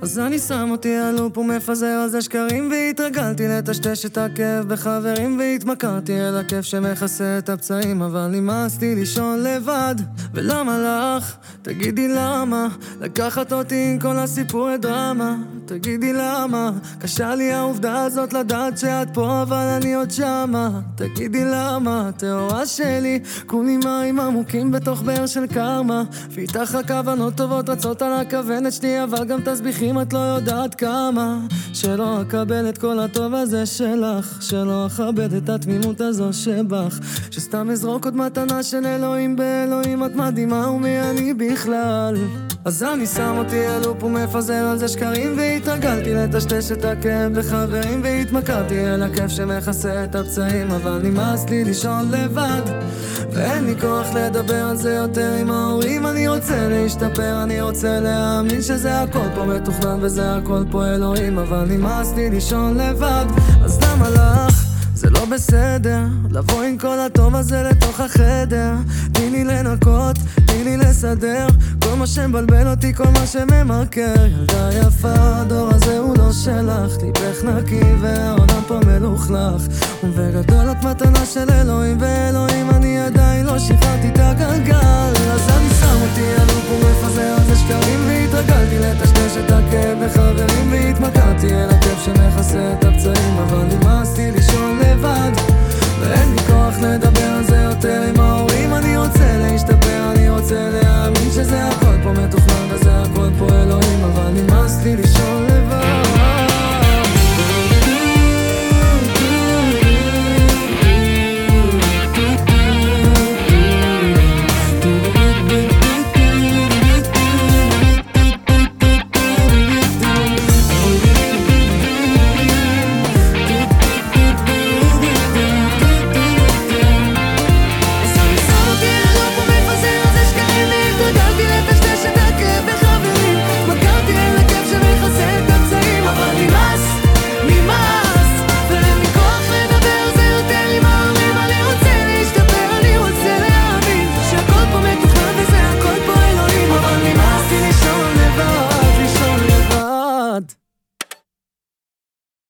אז אני שם אותי על לופ ומפזר על זה שקרים, והתרגלתי לטשטש את הכאב בחברים, והתמכרתי אל הכיף שמכסה את הפצעים, אבל נמאסתי לישון לבד. ולמה לך? תגידי למה? לקחת אותי עם כל הסיפורי דרמה. תגידי למה? קשה לי העובדה הזאת לדעת שאת פה אבל אני עוד שמה. תגידי למה? תאורה שלי כולי מים עמוקים בתוך באר של קרמה, ואיתך רק כוונות טובות רצות על הכוונת שלי, אבל גם תסביכים את לא יודעת כמה. שלא אקבל את כל הטוב הזה שלך, שלא אכבד את התמימות הזו שבך, שסתם אזרוק עוד מתנה של אלוהים באלוהים. את מדהימה ומי אני בכלל? אז אני שם אותי על לופ ומפזר על זה שקרים, והתרגלתי לטשטש את הכאב בחברים, והתמכרתי אל הכיף שמכסה את הפצעים, אבל נמאס לי לישון לבד, ואין לי כוח לדבר על זה יותר עם ההורים. אני רוצה להשתפר, אני רוצה להאמין שזה הכל פה מתוכנן וזה הכל פה אלוהים, אבל נמאס לי לישון לבד. אז למה לך? זה לא בסדר לבוא עם כל הטוב הזה לתוך החדר. תני לי לנקות, תני לי לסדר כל מה שמבלבל אותי, כל מה שממכר. ילדה יפה, הדור הזה הוא לא שלך, ליבך נקי והעולם פה מלוכלך, ובגדול את מתנה של אלוהים, ואלוהים אני עדיין לא שחררתי את הגלגל. אז אני שם אותי על לופ ומפזר על זה שקרים, והתרגלתי לטשטש את הכאב בחברים, והתמכרתי אל הכיף שמכסה את הפצעים, אבל נמאס